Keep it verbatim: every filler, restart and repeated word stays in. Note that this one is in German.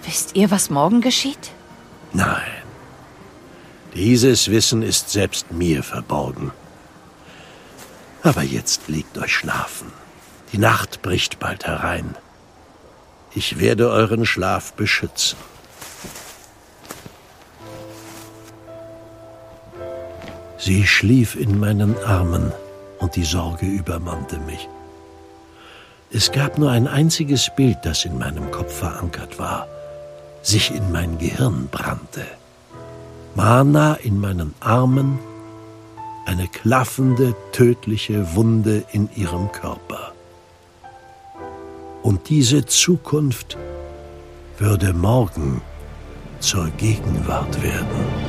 Wisst ihr, was morgen geschieht? Nein. Dieses Wissen ist selbst mir verborgen. Aber jetzt legt euch schlafen. Die Nacht bricht bald herein. Ich werde euren Schlaf beschützen. Sie schlief in meinen Armen und die Sorge übermannte mich. Es gab nur ein einziges Bild, das in meinem Kopf verankert war, sich in mein Gehirn brannte. Marna in meinen Armen, eine klaffende, tödliche Wunde in ihrem Körper. Und diese Zukunft würde morgen zur Gegenwart werden.